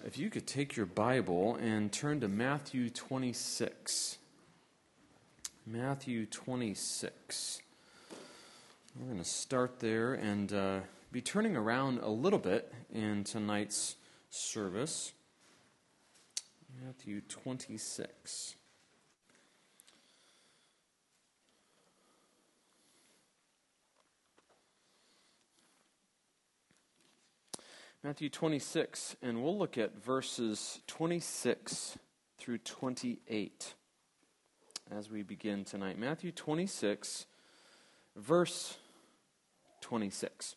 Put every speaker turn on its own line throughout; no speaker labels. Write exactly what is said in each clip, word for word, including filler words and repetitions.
If you could take your Bible and turn to Matthew twenty-six. Matthew twenty-six. We're going to start there and uh, be turning around a little bit in tonight's service. Matthew twenty-six. Matthew twenty-six, and we'll look at verses twenty-six through twenty-eight as we begin tonight. Matthew twenty-six, verse twenty-six.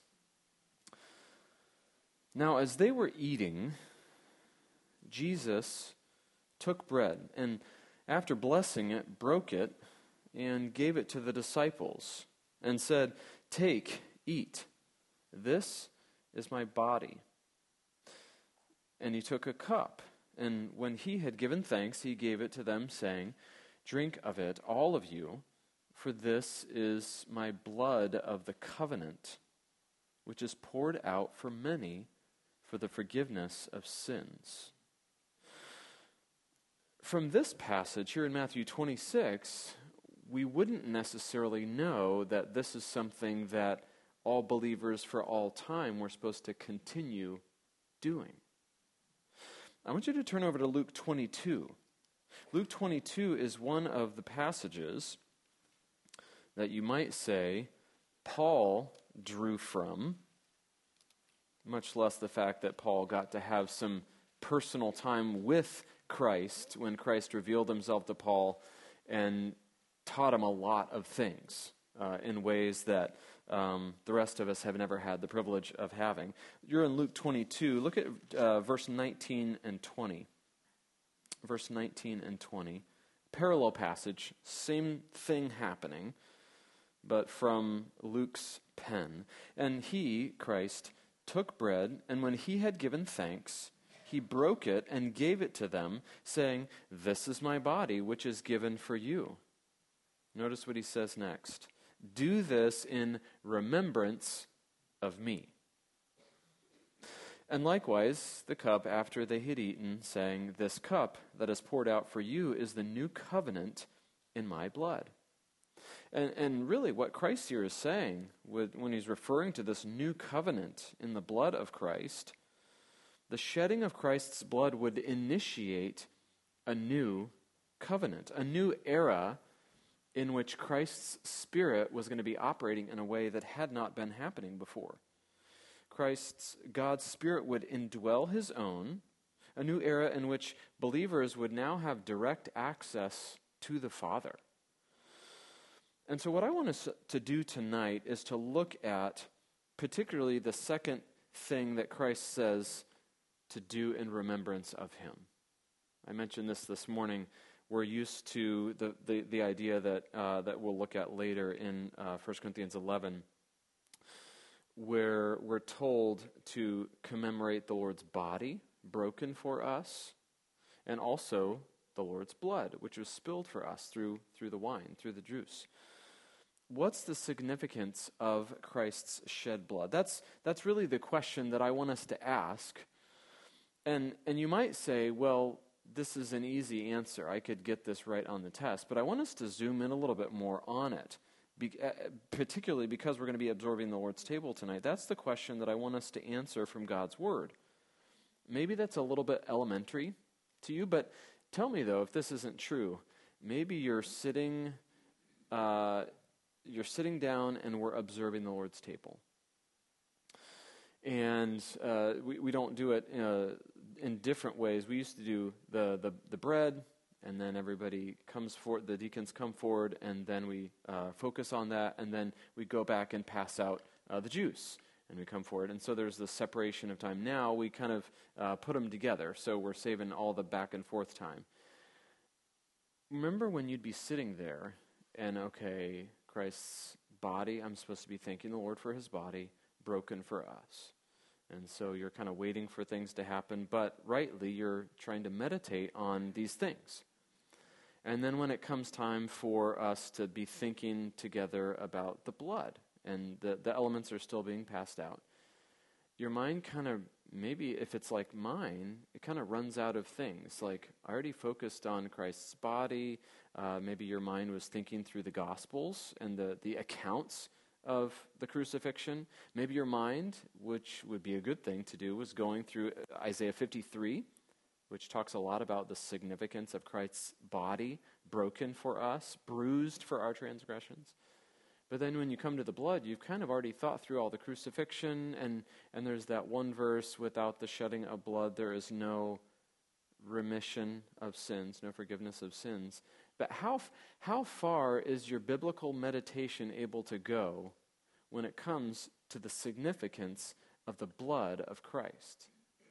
Now, as they were eating, Jesus took bread, and after blessing it, broke it, and gave it to the disciples, and said, "Take, eat. This is my body." And he took a cup, and when he had given thanks, he gave it to them, saying, "Drink of it, all of you, for this is my blood of the covenant, which is poured out for many for the forgiveness of sins." From this passage here in Matthew twenty-six, we wouldn't necessarily know that this is something that all believers for all time were supposed to continue doing. I want you to turn over to Luke twenty-two. Luke twenty-two is one of the passages that you might say Paul drew from, much less the fact that Paul got to have some personal time with Christ when Christ revealed himself to Paul and taught him a lot of things uh, in ways that um, the rest of us have never had the privilege of having. You're in Luke twenty-two. Look at uh, verse nineteen and twenty. Verse nineteen and twenty. Parallel passage, same thing happening, but from Luke's pen. "And he," Christ, "took bread, and when he had given thanks, he broke it and gave it to them, saying, 'This is my body, which is given for you.'" Notice what he says next. "Do this in remembrance of me." And likewise, the cup after they had eaten, saying, "This cup that is poured out for you is the new covenant in my blood." And, and really what Christ here is saying with, when he's referring to this new covenant in the blood of Christ, the shedding of Christ's blood would initiate a new covenant, a new era in which Christ's Spirit was going to be operating in a way that had not been happening before. Christ's, God's Spirit would indwell his own, a new era in which believers would now have direct access to the Father. And so what I want us to do tonight is to look at particularly the second thing that Christ says to do in remembrance of him. I mentioned this this morning. We're used to the, the, the idea that uh, that we'll look at later in uh, First Corinthians eleven, where we're told to commemorate the Lord's body broken for us, and also the Lord's blood, which was spilled for us through through the wine, through the juice. What's the significance of Christ's shed blood? That's that's really the question that I want us to ask. And and you might say, well, this is an easy answer. I could get this right on the test. But I want us to zoom in a little bit more on it, Be, uh, particularly because we're going to be absorbing the Lord's table tonight. That's the question that I want us to answer from God's Word. Maybe that's a little bit elementary to you, but tell me, though, if this isn't true. Maybe you're sitting, uh, you're sitting down and we're observing the Lord's table. And uh, we, we don't do it uh, in different ways. We used to do the, the, the bread, and then everybody comes forward, the deacons come forward, and then we uh, focus on that, and then we go back and pass out uh, the juice, and we come forward. And so there's the separation of time. Now we kind of uh, put them together, so we're saving all the back and forth time. Remember when you'd be sitting there, and okay, Christ's body, I'm supposed to be thanking the Lord for his body, broken for us. And so you're kind of waiting for things to happen, but rightly you're trying to meditate on these things. And then when it comes time for us to be thinking together about the blood, and the, the elements are still being passed out, your mind kind of maybe if it's like mine, it kind of runs out of things. Like, I already focused on Christ's body. Uh, maybe your mind was thinking through the Gospels and the, the accounts of the crucifixion. Maybe your mind, which would be a good thing to do, was going through Isaiah fifty-three, which talks a lot about the significance of Christ's body broken for us, bruised for our transgressions. But then when you come to the blood, you've kind of already thought through all the crucifixion, and, and there's that one verse, without the shedding of blood, there is no remission of sins, no forgiveness of sins. But how, how far is your biblical meditation able to go when it comes to the significance of the blood of Christ?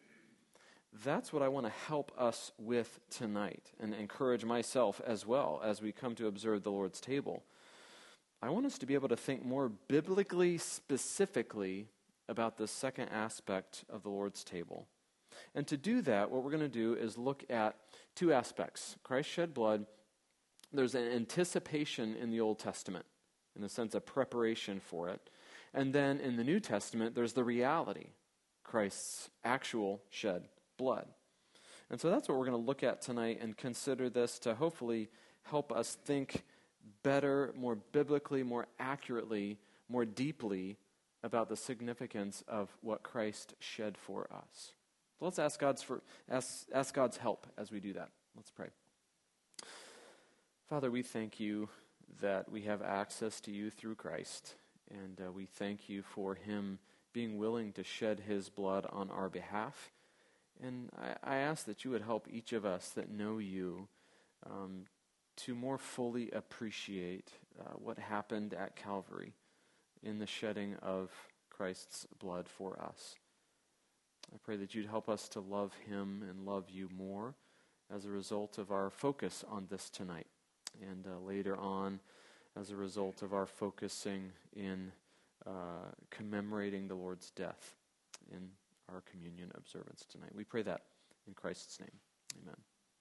That's what I want to help us with tonight, and encourage myself as well as we come to observe the Lord's table. I want us to be able to think more biblically specifically about the second aspect of the Lord's table. And to do that, what we're going to do is look at two aspects. Christ shed blood. There's an anticipation in the Old Testament, in the sense of preparation for it. And then in the New Testament, there's the reality, Christ's actual shed blood. And so that's what we're going to look at tonight, and consider this to hopefully help us think better, more biblically, more accurately, more deeply about the significance of what Christ shed for us. So let's ask God's for ask, ask God's help as we do that. Let's pray. Father, we thank you that we have access to you through Christ, and uh, we thank you for him being willing to shed his blood on our behalf. And I, I ask that you would help each of us that know you um, to more fully appreciate uh, what happened at Calvary in the shedding of Christ's blood for us. I pray that you'd help us to love him and love you more as a result of our focus on this tonight, and uh, later on as a result of our focusing in uh, commemorating the Lord's death in our communion observance tonight. We pray that in Christ's name. Amen.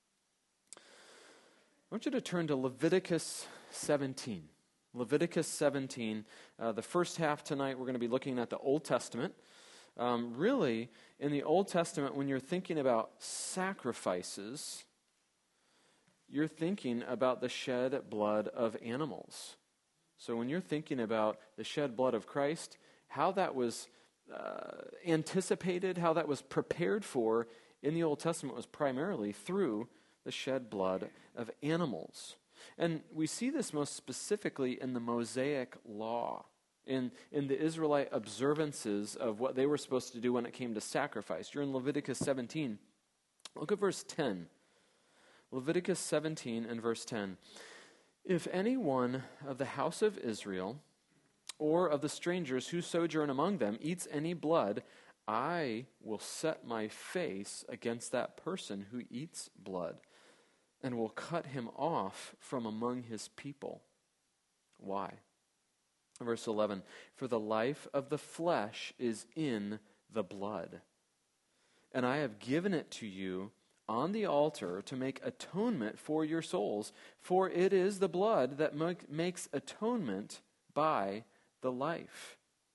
I want you to turn to Leviticus seventeen. Leviticus seventeen. Uh, the first half tonight, we're going to be looking at the Old Testament. Um, really, in the Old Testament, when you're thinking about sacrifices, you're thinking about the shed blood of animals. So when you're thinking about the shed blood of Christ, how that was uh, anticipated, how that was prepared for in the Old Testament was primarily through the shed blood of animals. And we see this most specifically in the Mosaic Law, in, in the Israelite observances of what they were supposed to do when it came to sacrifice. You're in Leviticus seventeen. Look at verse ten. Leviticus seventeen and verse ten. If any one of the house of Israel or of the strangers who sojourn among them eats any blood, I will set my face against that person who eats blood, and will cut him off from among his people. Why? Verse eleven, for the life of the flesh is in the blood, and I have given it to you on the altar to make atonement for your souls, for it is the blood that make, makes atonement by the life.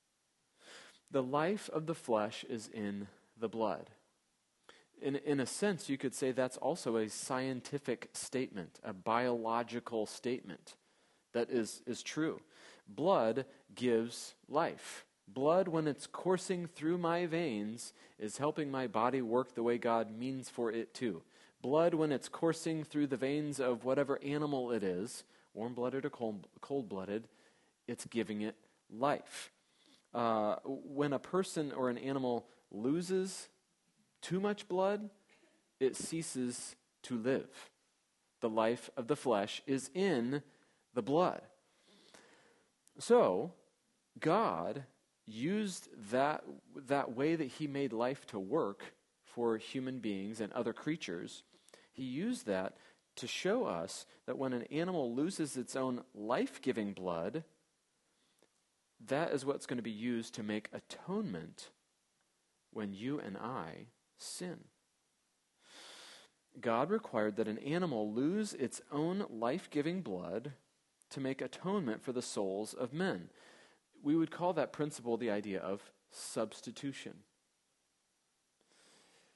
The life of the flesh is in the blood. In, in a sense, you could say that's also a scientific statement, a biological statement that is, is true. Blood gives life. Blood, when it's coursing through my veins, is helping my body work the way God means for it to. Blood, when it's coursing through the veins of whatever animal it is, warm-blooded or cold, cold-blooded, it's giving it life. Uh, when a person or an animal loses too much blood, it ceases to live. The life of the flesh is in the blood. So, God used that, that way that he made life to work for human beings and other creatures. He used that to show us that when an animal loses its own life-giving blood, that is what's going to be used to make atonement when you and I sin. God required that an animal lose its own life-giving blood to make atonement for the souls of men. We would call that principle the idea of substitution.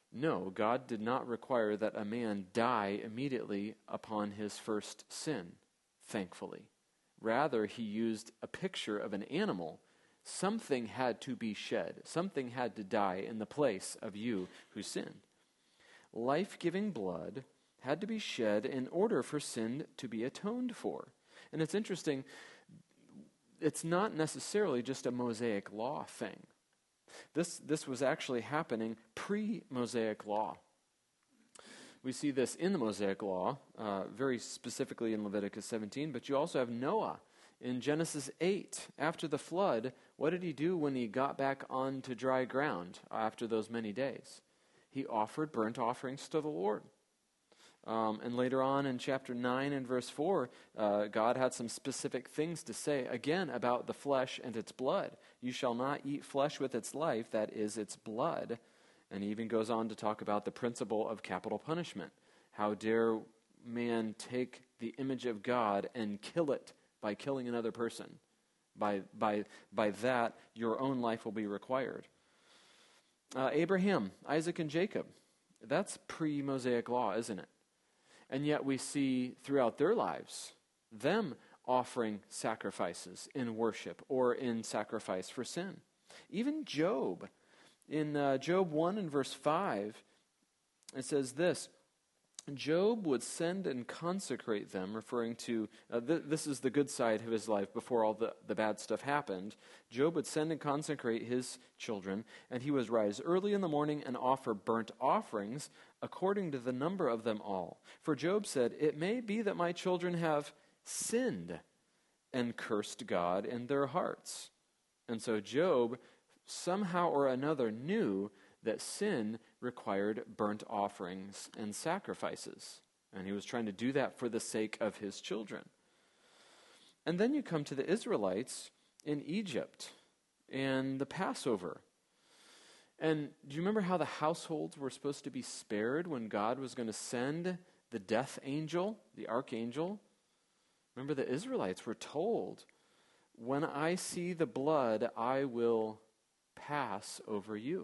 No, God did not require that a man die immediately upon his first sin, thankfully. Rather, he used a picture of an animal. Something had to be shed. Something had to die in the place of you who sinned. Life-giving blood had to be shed in order for sin to be atoned for. And it's interesting, it's not necessarily just a Mosaic law thing. This, this was actually happening pre-Mosaic law. We see this in the Mosaic law, uh, very specifically in Leviticus seventeen, but you also have Noah in Genesis eight. After the flood, what did he do when he got back onto dry ground after those many days? He offered burnt offerings to the Lord. Um, and later on in chapter nine and verse four, uh, God had some specific things to say, again, about the flesh and its blood. You shall not eat flesh with its life, that is, its blood. And he even goes on to talk about the principle of capital punishment. How dare man take the image of God and kill it by killing another person? By, by, by that, your own life will be required. Uh, Abraham, Isaac, and Jacob, that's pre-Mosaic law, isn't it? And yet we see throughout their lives, them offering sacrifices in worship or in sacrifice for sin. Even Job, in uh, Job one and verse five, it says this, Job would send and consecrate them, referring to, uh, th- this is the good side of his life before all the, the bad stuff happened. Job would send and consecrate his children, and he would rise early in the morning and offer burnt offerings according to the number of them all. For Job said, it may be that my children have sinned and cursed God in their hearts. And so Job somehow or another knew that sin required burnt offerings and sacrifices. And he was trying to do that for the sake of his children. And then you come to the Israelites in Egypt and the Passover. And do you remember how the households were supposed to be spared when God was going to send the death angel, the archangel? Remember, the Israelites were told, when I see the blood, I will pass over you.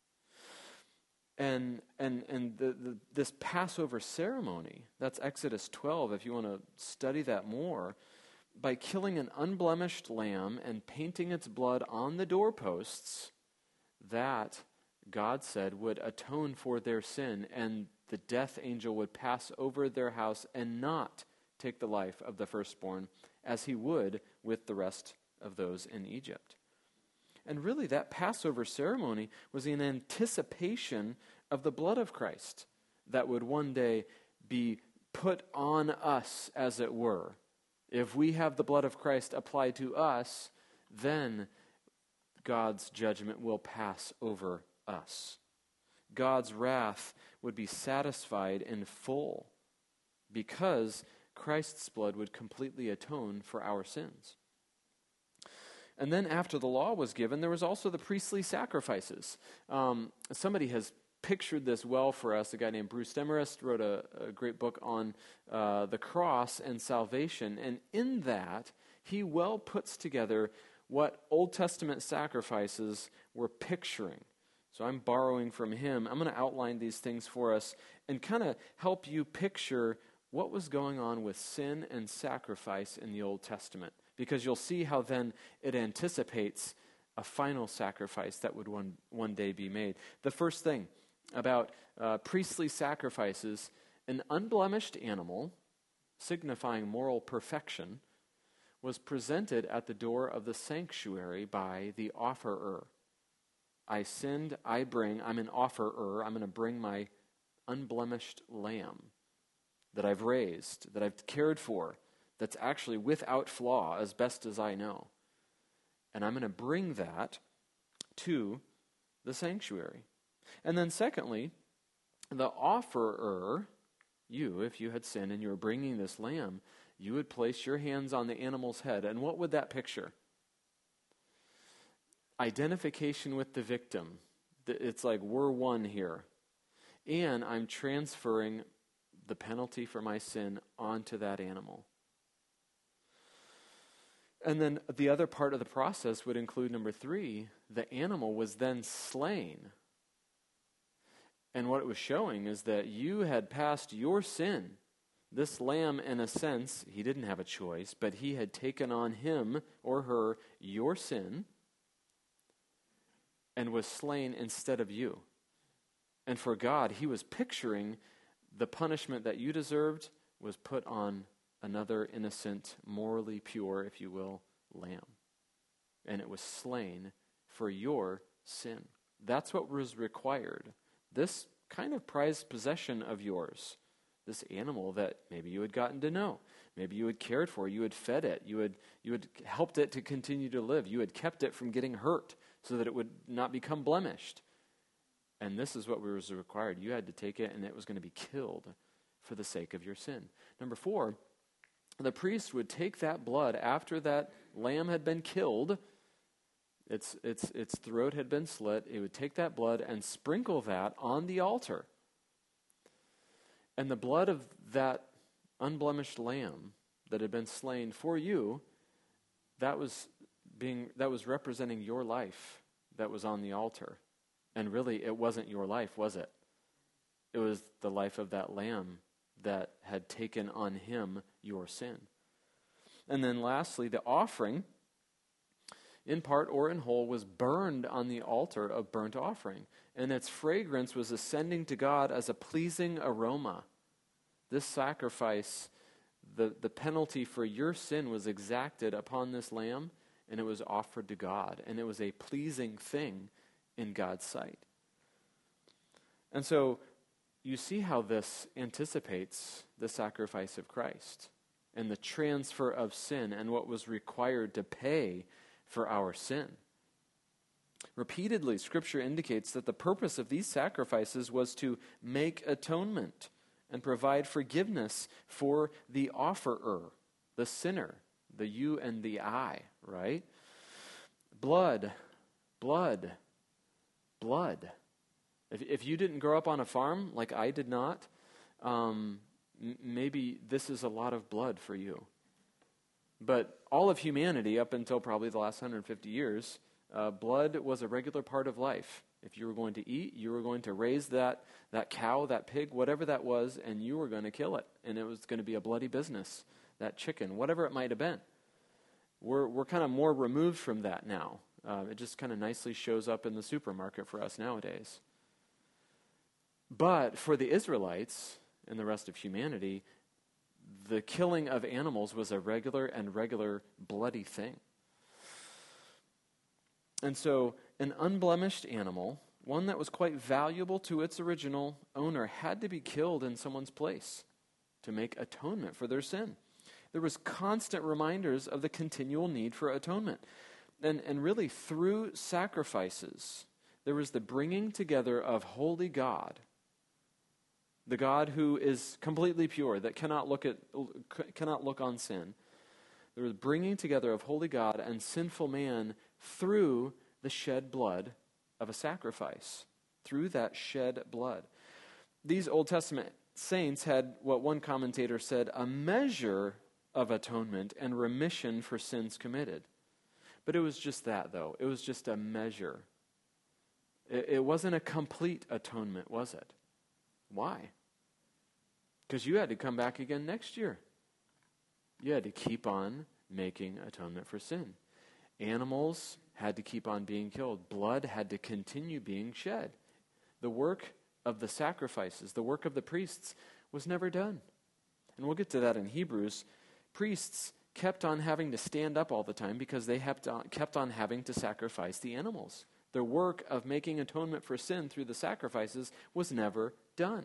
And and and the, the, this Passover ceremony, that's Exodus twelve, if you want to study that more, by killing an unblemished lamb and painting its blood on the doorposts, that, God said, would atone for their sin, and the death angel would pass over their house and not take the life of the firstborn, as he would with the rest of those in Egypt. And really, that Passover ceremony was in anticipation of the blood of Christ that would one day be put on us, as it were. If we have the blood of Christ applied to us, then God's judgment will pass over us. God's wrath would be satisfied in full because Christ's blood would completely atone for our sins. And then after the law was given, there was also the priestly sacrifices. Um, somebody has pictured this well for us. A guy named Bruce Demarest wrote a, a great book on uh, the cross and salvation. And in that, he well puts together what Old Testament sacrifices were picturing. So I'm borrowing from him. I'm going to outline these things for us and kind of help you picture what was going on with sin and sacrifice in the Old Testament. Because you'll see how then it anticipates a final sacrifice that would one, one day be made. The first thing about uh, priestly sacrifices, an unblemished animal, signifying moral perfection, was presented at the door of the sanctuary by the offerer. I sinned, I bring, I'm an offerer, I'm going to bring my unblemished lamb that I've raised, that I've cared for, that's actually without flaw as best as I know. And I'm going to bring that to the sanctuary. And then secondly, the offerer, you, if you had sinned and you were bringing this lamb, you would place your hands on the animal's head. And what would that picture? Identification with the victim. It's like we're one here. And I'm transferring the penalty for my sin onto that animal. And then the other part of the process would include number three, the animal was then slain. And what it was showing is that you had passed your sin. This lamb, in a sense, he didn't have a choice, but he had taken on him or her your sin and was slain instead of you. And for God, he was picturing the punishment that you deserved was put on another innocent, morally pure, if you will, lamb. And it was slain for your sin. That's what was required. This kind of prized possession of yours, this animal that maybe you had gotten to know, maybe you had cared for, you had fed it, you had you had helped it to continue to live, you had kept it from getting hurt so that it would not become blemished. And this is what was required. You had to take it, and it was going to be killed for the sake of your sin. Number four, the priest would take that blood after that lamb had been killed, its its its throat had been slit, it would take that blood and sprinkle that on the altar. And the blood of that unblemished lamb that had been slain for you, that was being that was representing your life that was on the altar. And really, it wasn't your life, was it? It was the life of that lamb that had taken on him your sin. And then lastly, the offering, in part or in whole, was burned on the altar of burnt offering. And its fragrance was ascending to God as a pleasing aroma. This sacrifice, the, the penalty for your sin was exacted upon this lamb, and it was offered to God. And it was a pleasing thing in God's sight. And so you see how this anticipates the sacrifice of Christ and the transfer of sin and what was required to pay for our sin. Repeatedly, Scripture indicates that the purpose of these sacrifices was to make atonement and provide forgiveness for the offerer, the sinner, the you and the I, right? Blood, blood, blood. If, if you didn't grow up on a farm like I did not, um, m- maybe this is a lot of blood for you. But all of humanity, up until probably the last one hundred fifty years, uh, blood was a regular part of life. If you were going to eat, you were going to raise that, that cow, that pig, whatever that was, and you were going to kill it. And it was going to be a bloody business, that chicken, whatever it might have been. We're, we're kind of more removed from that now. Uh, it just kind of nicely shows up in the supermarket for us nowadays. But for the Israelites and the rest of humanity, the killing of animals was a regular and regular bloody thing. And so an unblemished animal, one that was quite valuable to its original owner, had to be killed in someone's place to make atonement for their sin. There was constant reminders of the continual need for atonement. And, and really, through sacrifices, there was the bringing together of holy God, the God who is completely pure, that cannot look at cannot look on sin. There was bringing together of holy God and sinful man through the shed blood of a sacrifice, through that shed blood. These Old Testament saints had what one commentator said, a measure of atonement and remission for sins committed. But it was just that, though. It was just a measure. It, it wasn't a complete atonement, was it? Why? Because you had to come back again next year. You had to keep on making atonement for sin. Animals had to keep on being killed. Blood had to continue being shed. The work of the sacrifices, the work of the priests, was never done. And we'll get to that in Hebrews. Priests kept on having to stand up all the time because they kept on, kept on having to sacrifice the animals. Their work of making atonement for sin through the sacrifices was never done.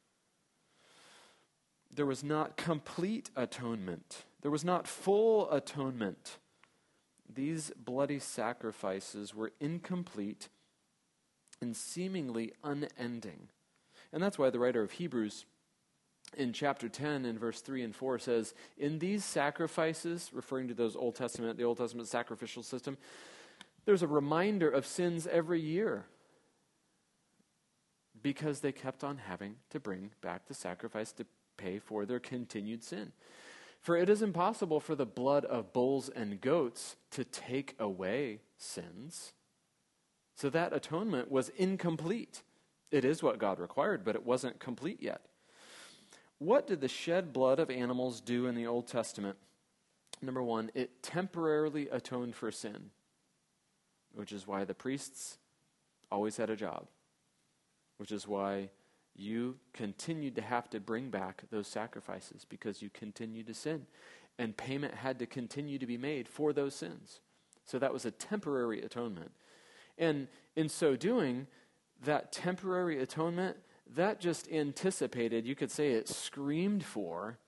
There was not complete atonement. There was not full atonement. These bloody sacrifices were incomplete and seemingly unending. And that's why the writer of Hebrews in chapter ten, in verse three and four, says, in these sacrifices, referring to those Old Testament, the Old Testament sacrificial system, there's a reminder of sins every year because they kept on having to bring back the sacrifice to pay for their continued sin. For it is impossible for the blood of bulls and goats to take away sins. So that atonement was incomplete It is what God required, but it wasn't complete yet. What did the shed blood of animals do in the Old Testament? Number one, it temporarily atoned for sin, which is why the priests always had a job, which is why you continued to have to bring back those sacrifices because you continued to sin, and payment had to continue to be made for those sins. So that was a temporary atonement. And in so doing, that temporary atonement, that just anticipated, you could say it screamed for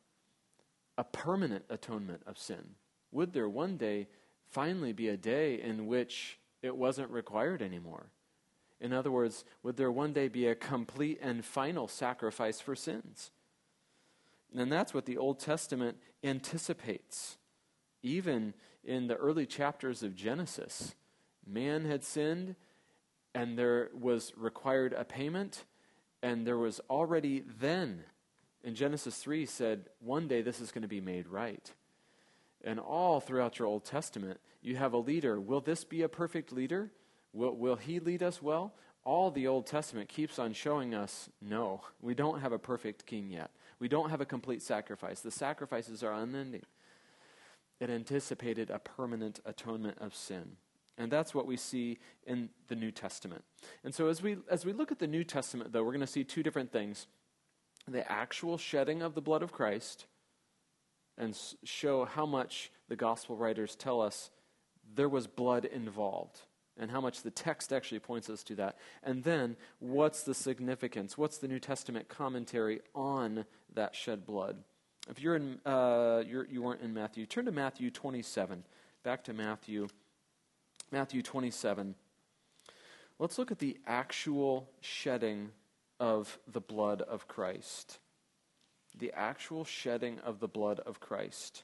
a permanent atonement of sin. Would there one day finally be a day in which it wasn't required anymore? In other words, would there one day be a complete and final sacrifice for sins? And that's what the Old Testament anticipates. Even in the early chapters of Genesis, man had sinned, and there was required a payment, and there was already then, in Genesis three said, one day this is going to be made right. And all throughout your Old Testament, you have a leader. Will this be a perfect leader? Will, will he lead us well? All the Old Testament keeps on showing us, no, we don't have a perfect king yet. We don't have a complete sacrifice. The sacrifices are unending. It anticipated a permanent atonement of sin. And that's what we see in the New Testament. And so as we as we look at the New Testament, though, we're going to see two different things. The actual shedding of the blood of Christ, and s- show how much the gospel writers tell us there was blood involved, and how much the text actually points us to that. And then, what's the significance? What's the New Testament commentary on that shed blood? If you're in, uh, you're, you weren't in Matthew, turn to Matthew twenty-seven. Back to Matthew. Matthew twenty-seven. Let's look at the actual shedding of the blood of Christ. The actual shedding of the blood of Christ.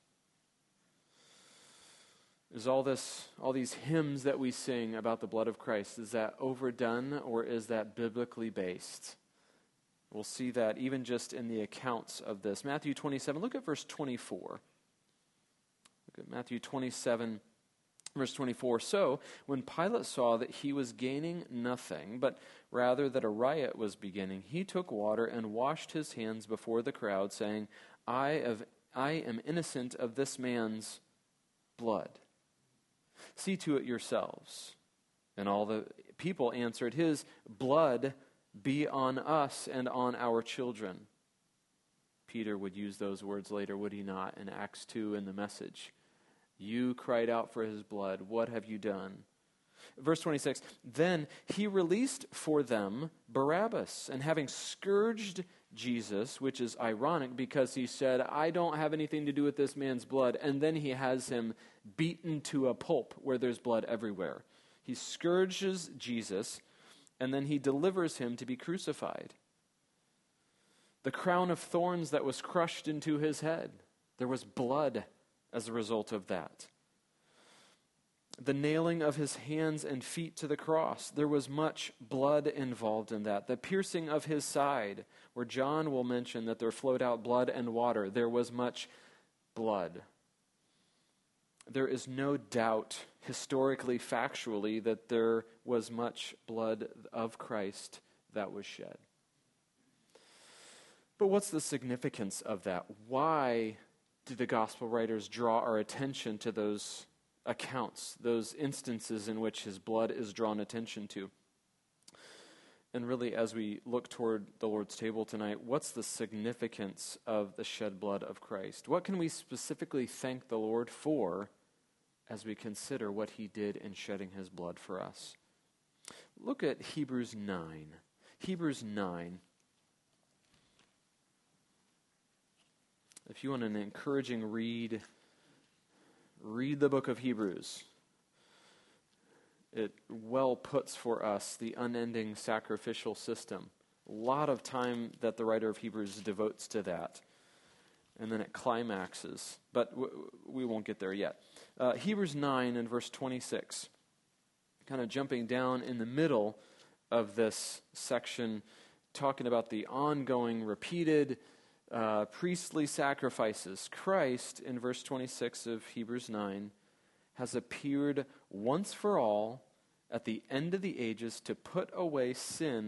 Is all this, all these hymns that we sing about the blood of Christ, is that overdone, or is that biblically based? We'll see that even just in the accounts of this. Matthew twenty-seven, look at verse twenty-four. Look at Matthew twenty-seven, verse twenty-four. So, when Pilate saw that he was gaining nothing, but rather that a riot was beginning, he took water and washed his hands before the crowd, saying, I, have, I am innocent of this man's blood. See to it yourselves. And all the people answered, his blood be on us and on our children. Peter would use those words later, would he not, in Acts two in the message. You cried out for his blood. What have you done? Verse twenty-six, then he released for them Barabbas, and having scourged Jesus, which is ironic because he said, I don't have anything to do with this man's blood, and then he has him beaten to a pulp where there's blood everywhere. He scourges Jesus, and then he delivers him to be crucified. The crown of thorns that was crushed into his head, there was blood as a result of that. The nailing of his hands and feet to the cross, there was much blood involved in that. The piercing of his side, where John will mention that there flowed out blood and water, there was much blood. There is no doubt, historically, factually, that there was much blood of Christ that was shed. But what's the significance of that? Why do the gospel writers draw our attention to those accounts, those instances in which his blood is drawn attention to? And really, as we look toward the Lord's table tonight, what's the significance of the shed blood of Christ? What can we specifically thank the Lord for as we consider what he did in shedding his blood for us? Look at Hebrews nine. Hebrews nine. If you want an encouraging read, read the book of Hebrews. It well puts for us the unending sacrificial system. A lot of time that the writer of Hebrews devotes to that. And then it climaxes. But w- we won't get there yet. Uh, Hebrews nine and verse twenty-six. Kind of jumping down in the middle of this section, talking about the ongoing, repeated uh, priestly sacrifices. Christ, in verse twenty-six of Hebrews nine, has appeared once for all at the end of the ages to put away sin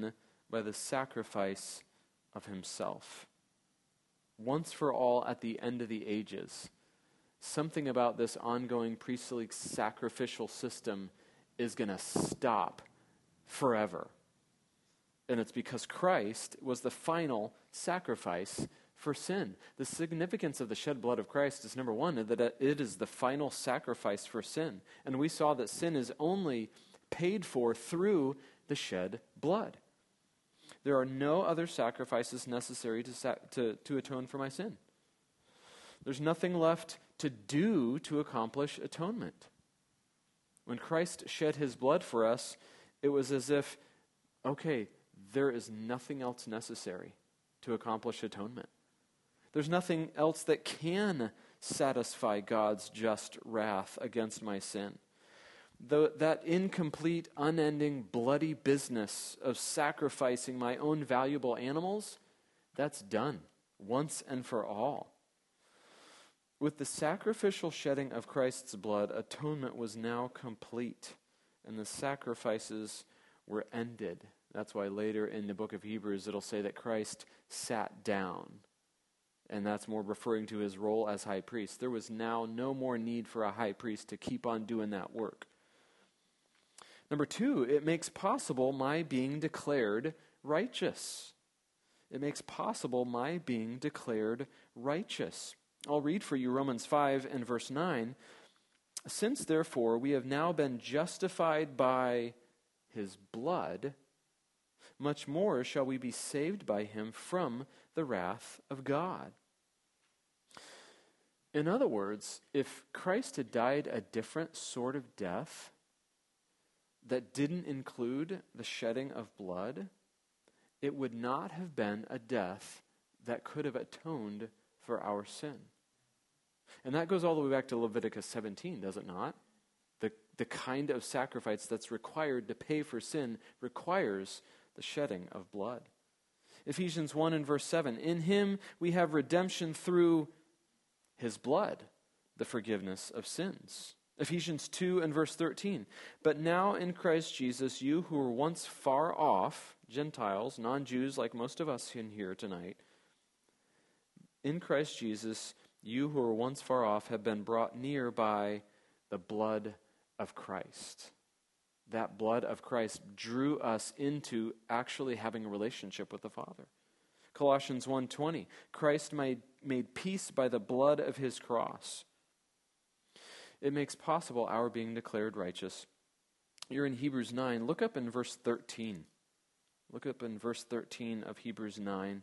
by the sacrifice of himself. Once for all at the end of the ages, something about this ongoing priestly sacrificial system is going to stop forever. And it's because Christ was the final sacrifice for sin. The significance of the shed blood of Christ is, number one, that it is the final sacrifice for sin. And we saw that sin is only paid for through the shed blood. There are no other sacrifices necessary to, sa- to, to atone for my sin. There's nothing left to do to accomplish atonement. When Christ shed his blood for us, it was as if, okay, there is nothing else necessary to accomplish atonement. There's nothing else that can satisfy God's just wrath against my sin. The, that incomplete, unending, bloody business of sacrificing my own valuable animals, that's done once and for all. With the sacrificial shedding of Christ's blood, atonement was now complete, and the sacrifices were ended. That's why later in the book of Hebrews it'll say that Christ sat down, and that's more referring to his role as high priest. There was now no more need for a high priest to keep on doing that work. Number two, it makes possible my being declared righteous. It makes possible my being declared righteous. I'll read for you Romans five and verse nine. Since therefore we have now been justified by his blood, much more shall we be saved by him from the wrath of God. In other words, if Christ had died a different sort of death that didn't include the shedding of blood, it would not have been a death that could have atoned for our sin. And that goes all the way back to Leviticus seventeen, does it not? The, the kind of sacrifice that's required to pay for sin requires the shedding of blood. Ephesians one and verse seven, in him we have redemption through his blood, the forgiveness of sins. Ephesians two and verse thirteen, but now in Christ Jesus, you who were once far off, Gentiles, non-Jews like most of us in here tonight, in Christ Jesus, you who were once far off have been brought near by the blood of Christ. That blood of Christ drew us into actually having a relationship with the Father. Colossians one twenty, Christ made, made peace by the blood of his cross. It makes possible our being declared righteous. You're in Hebrews nine. Look up in verse thirteen. Look up in verse thirteen of Hebrews nine.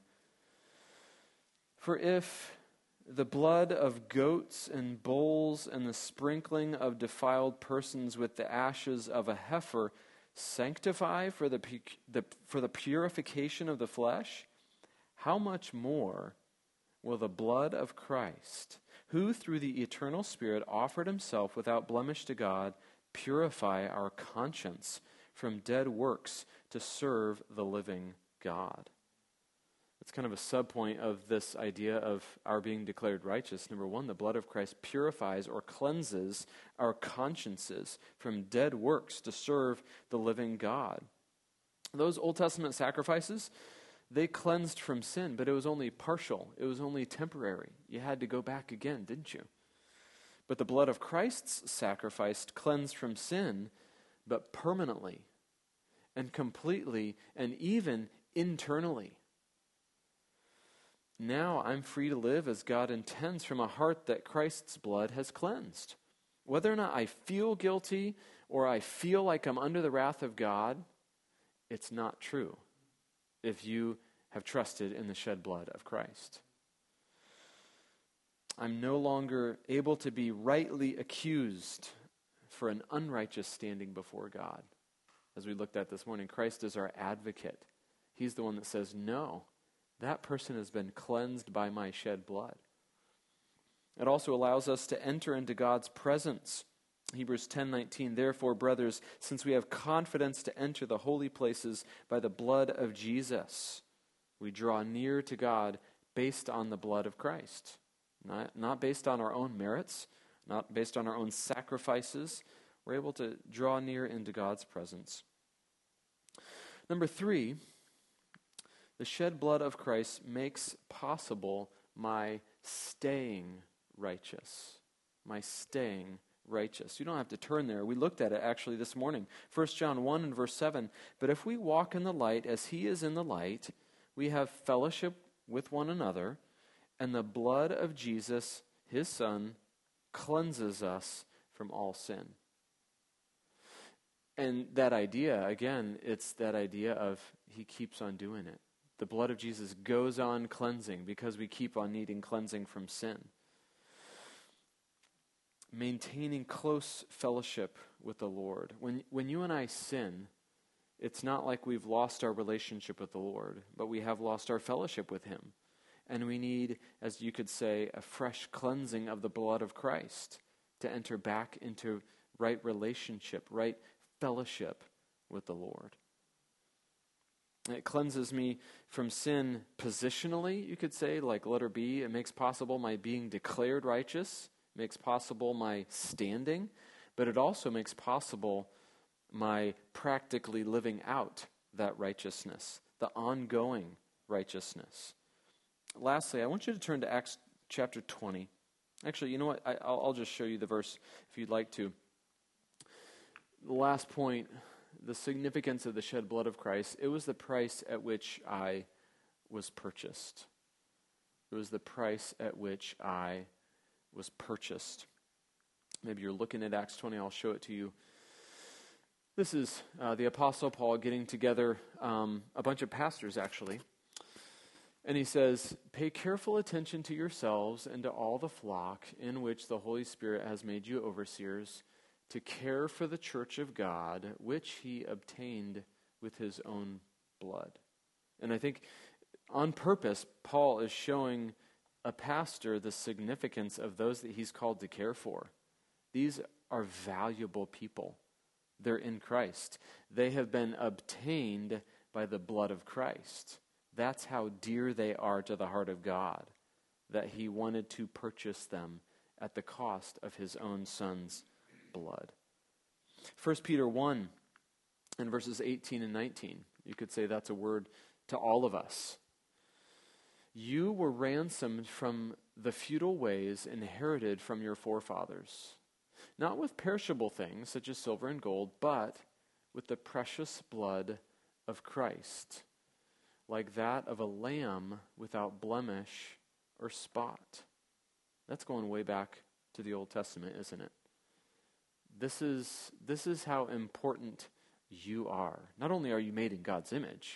For if the blood of goats and bulls and the sprinkling of defiled persons with the ashes of a heifer sanctify for the, the, for the purification of the flesh, how much more will the blood of Christ, who through the eternal Spirit offered himself without blemish to God, purify our conscience from dead works to serve the living God? It's kind of a subpoint of this idea of our being declared righteous. Number one, the blood of Christ purifies or cleanses our consciences from dead works to serve the living God. Those Old Testament sacrifices, they cleansed from sin, but it was only partial. It was only temporary. You had to go back again, didn't you? But the blood of Christ's sacrifice cleansed from sin, but permanently and completely and even internally. Now I'm free to live as God intends from a heart that Christ's blood has cleansed. Whether or not I feel guilty or I feel like I'm under the wrath of God, it's not true if you have trusted in the shed blood of Christ. I'm no longer able to be rightly accused for an unrighteous standing before God. As we looked at this morning, Christ is our advocate. He's the one that says, no, that person has been cleansed by my shed blood. It also allows us to enter into God's presence. Hebrews ten nineteen, therefore, brothers, since we have confidence to enter the holy places by the blood of Jesus, we draw near to God based on the blood of Christ. Not, not based on our own merits, not based on our own sacrifices. We're able to draw near into God's presence. Number three, The shed blood of Christ makes possible my staying righteous. My staying righteous. You don't have to turn there. We looked at it actually this morning. First John one and verse seven. But if we walk in the light as he is in the light, we have fellowship with one another, and the blood of Jesus, his Son, cleanses us from all sin. And that idea, again, it's that idea of he keeps on doing it. The blood of Jesus goes on cleansing because we keep on needing cleansing from sin. Maintaining close fellowship with the Lord. When, when you and I sin, it's not like we've lost our relationship with the Lord, but we have lost our fellowship with him. And we need, as you could say, a fresh cleansing of the blood of Christ to enter back into right relationship, right fellowship with the Lord. It cleanses me from sin positionally, you could say, like letter B. It makes possible my being declared righteous, makes possible my standing, but it also makes possible my practically living out that righteousness, the ongoing righteousness. Lastly, I want you to turn to Acts chapter twenty. Actually, you know what? I, I'll, I'll just show you the verse if you'd like to. The last point, the significance of the shed blood of Christ, it was the price at which I was purchased. It was the price at which I was purchased. Maybe you're looking at Acts twenty, I'll show it to you. This is uh, the Apostle Paul getting together um, a bunch of pastors, actually. And he says, pay careful attention to yourselves and to all the flock in which the Holy Spirit has made you overseers to care for the church of God, which he obtained with his own blood. And I think on purpose, Paul is showing a pastor the significance of those that he's called to care for. These are valuable people. They're in Christ. They have been obtained by the blood of Christ. That's how dear they are to the heart of God, that he wanted to purchase them at the cost of his own Son's blood. First Peter one and verses eighteen and nineteen, you could say that's a word to all of us. You were ransomed from the futile ways inherited from your forefathers, not with perishable things such as silver and gold, but with the precious blood of Christ, like that of a lamb without blemish or spot. That's going way back to the Old Testament, isn't it? This is, this is how important you are. Not only are you made in God's image,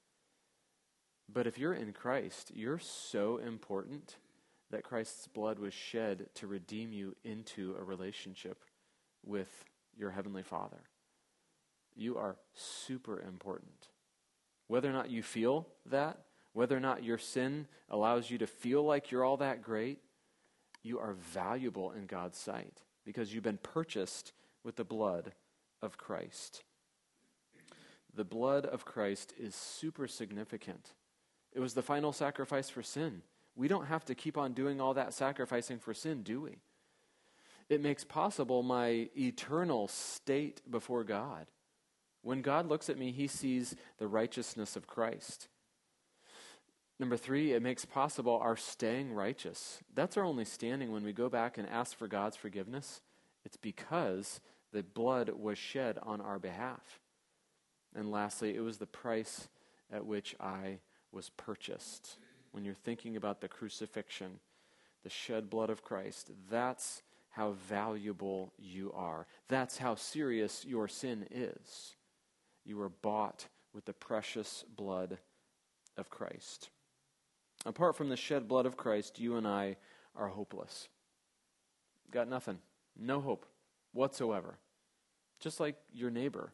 but if you're in Christ, you're so important that Christ's blood was shed to redeem you into a relationship with your Heavenly Father. You are super important. Whether or not you feel that, whether or not your sin allows you to feel like you're all that great, you are valuable in God's sight because you've been purchased with the blood of Christ. The blood of Christ is super significant. It was the final sacrifice for sin. We don't have to keep on doing all that sacrificing for sin, do we? It makes possible my eternal state before God. When God looks at me, he sees the righteousness of Christ. Number three, it makes possible our staying righteous. That's our only standing when we go back and ask for God's forgiveness. It's because the blood was shed on our behalf. And lastly, it was the price at which I was purchased. When you're thinking about the crucifixion, the shed blood of Christ, that's how valuable you are. That's how serious your sin is. You were bought with the precious blood of Christ. Apart from the shed blood of Christ, you and I are hopeless. Got nothing. No hope whatsoever. Just like your neighbor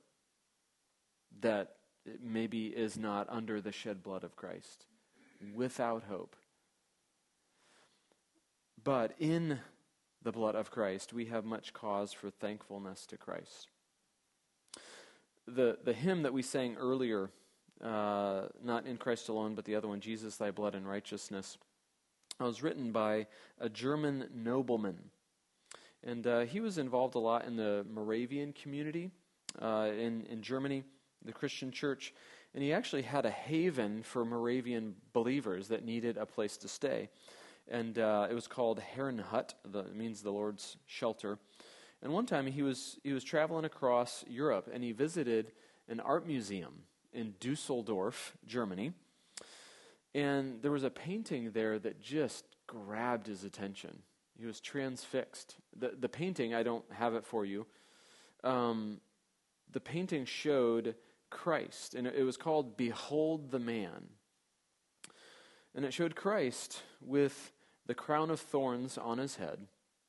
that maybe is not under the shed blood of Christ. Without hope. But in the blood of Christ, we have much cause for thankfulness to Christ. The the hymn that we sang earlier, uh, not in Christ alone, but the other one, Jesus, Thy Blood and Righteousness, was written by a German nobleman. And uh, he was involved a lot in the Moravian community uh, in, in Germany, the Christian church. And he actually had a haven for Moravian believers that needed a place to stay. And uh, it was called Herrenhut, the, it means the Lord's shelter. And one time he was he was traveling across Europe, and he visited an art museum in Dusseldorf, Germany. And there was a painting there that just grabbed his attention. He was transfixed. The, the painting, I don't have it for you. Um, the painting showed Christ, and it was called Behold the Man. And it showed Christ with the crown of thorns on his head,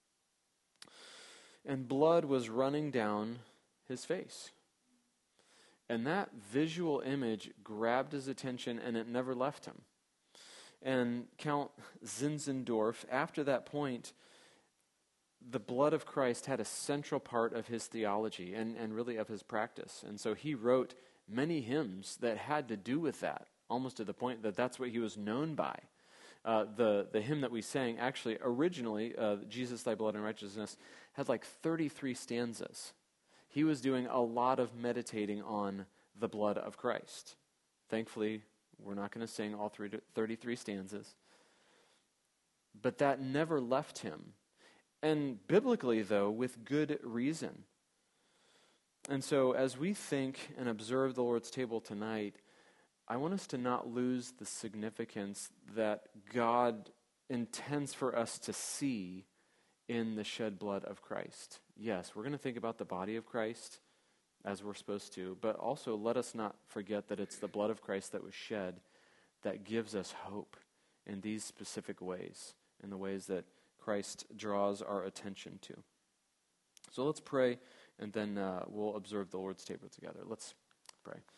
and blood was running down his face. And that visual image grabbed his attention, and it never left him. And Count Zinzendorf, after that point, the blood of Christ had a central part of his theology and, and really of his practice. And so he wrote many hymns that had to do with that, almost to the point that that's what he was known by. Uh, the, the hymn that we sang, actually, originally, uh, Jesus, Thy Blood and Righteousness, had like thirty-three stanzas. He was doing a lot of meditating on the blood of Christ. Thankfully, we're not going to sing all three, thirty-three stanzas. But that never left him. And biblically, though, with good reason. And so as we think and observe the Lord's table tonight, I want us to not lose the significance that God intends for us to see in the shed blood of Christ. Yes, we're going to think about the body of Christ as we're supposed to, but also let us not forget that it's the blood of Christ that was shed that gives us hope in these specific ways, in the ways that Christ draws our attention to. So let's pray, and then uh, we'll observe the Lord's table together. Let's pray.